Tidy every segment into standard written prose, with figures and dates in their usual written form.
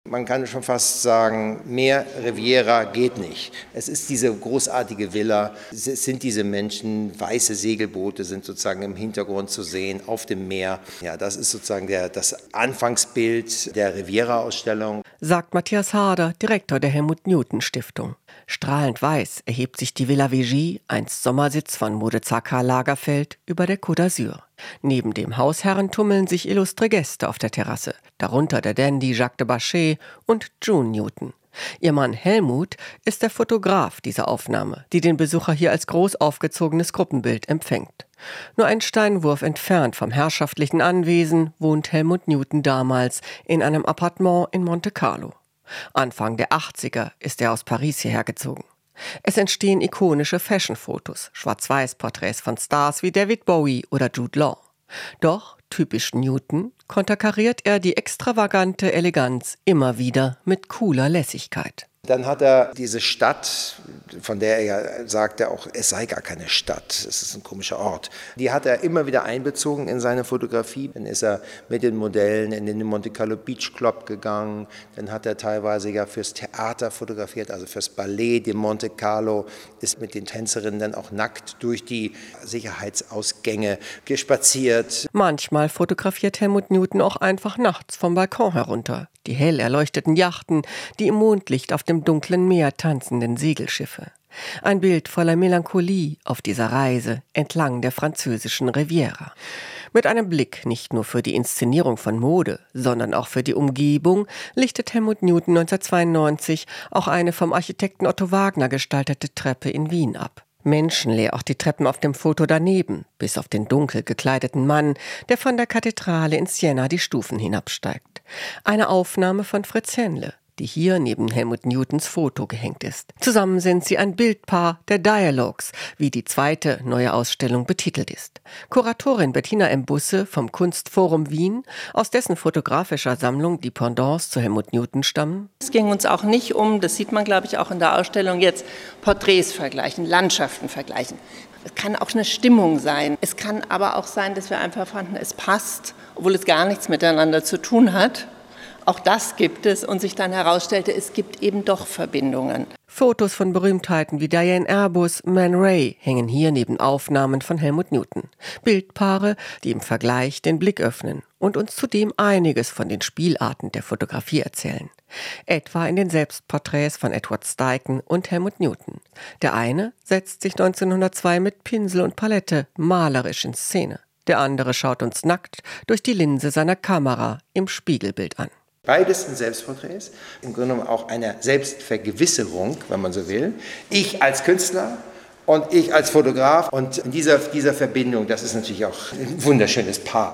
Man kann schon fast sagen, mehr Riviera geht nicht. Es ist diese großartige Villa, es sind diese Menschen, weiße Segelboote sind sozusagen im Hintergrund zu sehen, auf dem Meer. Ja, das ist sozusagen das Anfangsbild der Riviera-Ausstellung. Sagt Matthias Harder, Direktor der Helmut-Newton-Stiftung. Strahlend weiß erhebt sich die Villa Vigie, einst Sommersitz von Modezar Karl Lagerfeld, über der Côte d'Azur. Neben dem Hausherren tummeln sich illustre Gäste auf der Terrasse, darunter der Dandy Jacques de Bachet und June Newton. Ihr Mann Helmut ist der Fotograf dieser Aufnahme, die den Besucher hier als groß aufgezogenes Gruppenbild empfängt. Nur einen Steinwurf entfernt vom herrschaftlichen Anwesen wohnt Helmut Newton damals in einem Appartement in Monte Carlo. Anfang der 80er ist er aus Paris hierher gezogen. Es entstehen ikonische Fashion-Fotos, Schwarz-Weiß-Porträts von Stars wie David Bowie oder Jude Law. Doch, typisch Newton, konterkariert er die extravagante Eleganz immer wieder mit cooler Lässigkeit. Dann hat er diese Stadt, von der er ja sagte auch, es sei gar keine Stadt, es ist ein komischer Ort. Die hat er immer wieder einbezogen in seine Fotografie. Dann ist er mit den Modellen in den Monte Carlo Beach Club gegangen. Dann hat er teilweise ja fürs Theater fotografiert, also fürs Ballet de Monte Carlo, ist mit den Tänzerinnen dann auch nackt durch die Sicherheitsausgänge gespaziert. Manchmal fotografiert Helmut Newton auch einfach nachts vom Balkon herunter. Die hell erleuchteten Yachten, die im Mondlicht auf dem dunklen Meer tanzenden Segelschiffe. Ein Bild voller Melancholie auf dieser Reise entlang der französischen Riviera. Mit einem Blick nicht nur für die Inszenierung von Mode, sondern auch für die Umgebung lichtet Helmut Newton 1992 auch eine vom Architekten Otto Wagner gestaltete Treppe in Wien ab. Menschenleer auch die Treppen auf dem Foto daneben, bis auf den dunkel gekleideten Mann, der von der Kathedrale in Siena die Stufen hinabsteigt. Eine Aufnahme von Fritz Henle, die hier neben Helmut Newtons Foto gehängt ist. Zusammen sind sie ein Bildpaar der Dialogues, wie die zweite neue Ausstellung betitelt ist. Kuratorin Bettina M. Busse vom Kunstforum Wien, aus dessen fotografischer Sammlung die Pendants zu Helmut Newton stammen. Es ging uns auch nicht um, das sieht man glaube ich auch in der Ausstellung jetzt, Porträts vergleichen, Landschaften vergleichen. Es kann auch eine Stimmung sein. Es kann aber auch sein, dass wir einfach fanden, es passt, obwohl es gar nichts miteinander zu tun hat. Auch das gibt es und sich dann herausstellte, es gibt eben doch Verbindungen. Fotos von Berühmtheiten wie Diane Arbus, Man Ray hängen hier neben Aufnahmen von Helmut Newton. Bildpaare, die im Vergleich den Blick öffnen und uns zudem einiges von den Spielarten der Fotografie erzählen. Etwa in den Selbstporträts von Edward Steichen und Helmut Newton. Der eine setzt sich 1902 mit Pinsel und Palette malerisch in Szene. Der andere schaut uns nackt durch die Linse seiner Kamera im Spiegelbild an. Beides sind Selbstporträts, im Grunde genommen auch eine Selbstvergewisserung, wenn man so will. Ich als Künstler und ich als Fotograf und in dieser Verbindung, das ist natürlich auch ein wunderschönes Paar.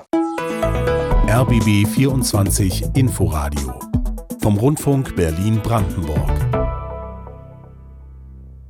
RBB 24 Inforadio vom Rundfunk Berlin-Brandenburg.